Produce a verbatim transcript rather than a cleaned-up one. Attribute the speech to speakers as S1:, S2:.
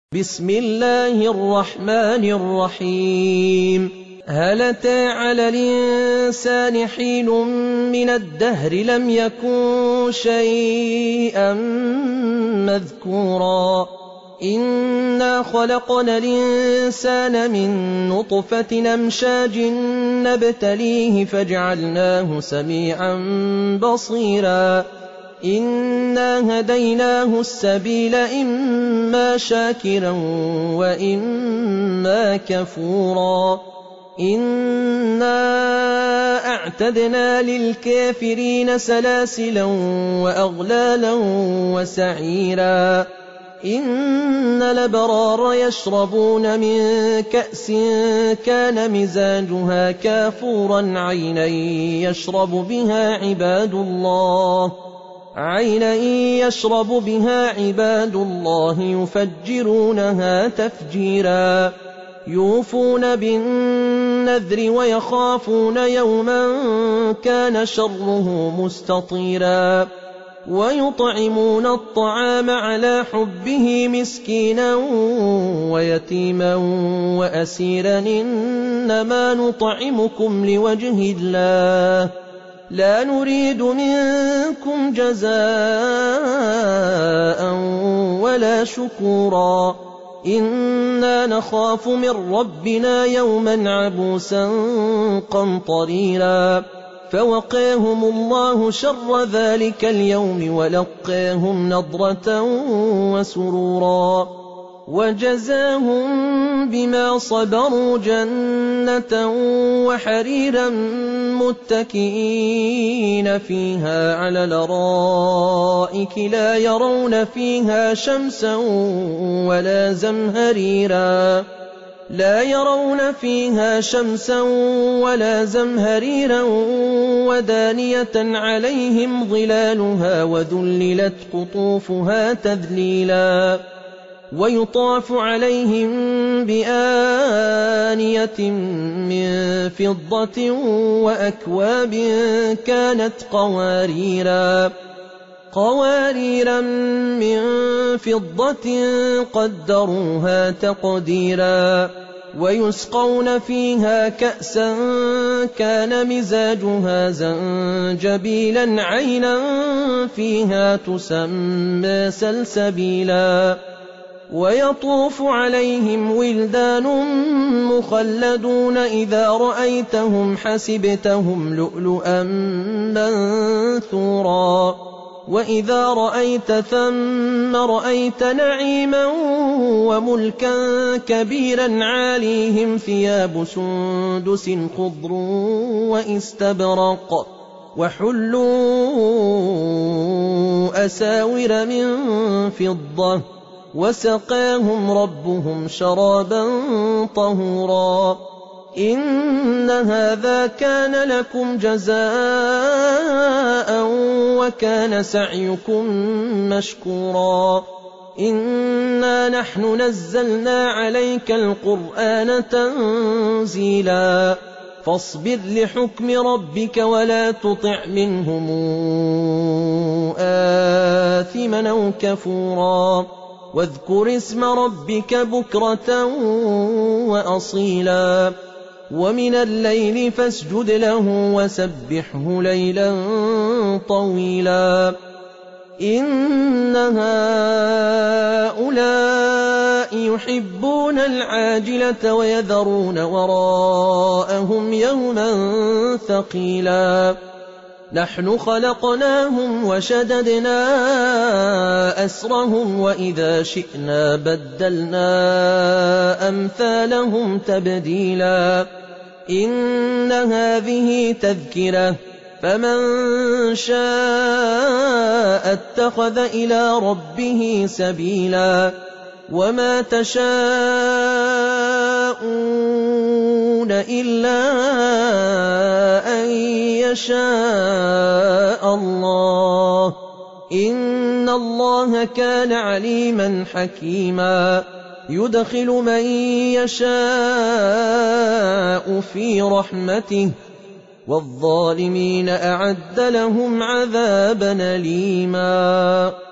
S1: بسم الله الرحمن الرحيم هل أتى على الإنسان حين من الدهر لم يكن شيئا مذكورا إنا خلقنا الإنسان من نطفة أمشاج نبتليه فجعلناه سميعا بصيرا إنا هديناه السبيل إما شاكرا وإما كفورا إنا أعتدنا للكافرين سلاسلا وأغلالا وسعيرا إن الأبرار يشربون من كأس كان مزاجها كافورا عينا يشرب بها عباد الله عينا يشرب بها عباد الله يفجرونها تفجيرا يوفون بالنذر ويخافون يوما كان شره مستطيرا ويطعمون الطعام على حبه مسكينا ويتيما وأسيرا إنما نطعمكم لوجه الله لا نريد منكم جزاء ولا شكورا إنا نخاف من ربنا يوما عبوسا قمطريرا فوقاهم الله شر ذلك اليوم ولقاهم نضرة وسرورا وجزاهم بما صبروا جنة وحريرا متكئين فيها على الأرائك لا يرون فيها شمسا ولا زمهريرا لا يرون فيها شمسا ولا زمهريرا ودانية عليهم ظلالها وذللت قطوفها تذليلا ويطاف عليهم بآنية من فضة وأكواب كانت قواريرا قواريرا من فضة قدروها تقديرا ويسقون فيها كأسا كان مزاجها زنجبيلا عينا فيها تسمى سلسبيلا ويطوف عليهم ولدان مخلدون إذا رأيتهم حسبتهم لؤلؤا منثورا وإذا رأيت ثم رأيت نعيما وملكا كبيرا عاليهم ثياب سندس خضر وإستبرق وحلوا أساور من فضة وسقاهم ربهم شرابا طهورا إن هذا كان لكم جزاء وكان سعيكم مشكورا إنا نحن نزلنا عليك القرآن تنزيلا فاصبر لحكم ربك ولا تطع منهم آثما أو كفورا واذكر اسم ربك بكرة وأصيلا ومن الليل فاسجد له وسبحه ليلا طويلا إن هؤلاء يحبون العاجلة ويذرون وراءهم يوما ثقيلا نحن خلقناهم وشددنا أسرهم وإذا شئنا بدلنا أمثالهم تبديلا إن هذه تذكرة فمن شاء اتخذ إلى ربه سبيلا وما تشاءون إلا أن يشاء الله إن الله كان عليما حكيما يدخل من يشاء في رحمته والظالمين أعد لهم عذابا أليما.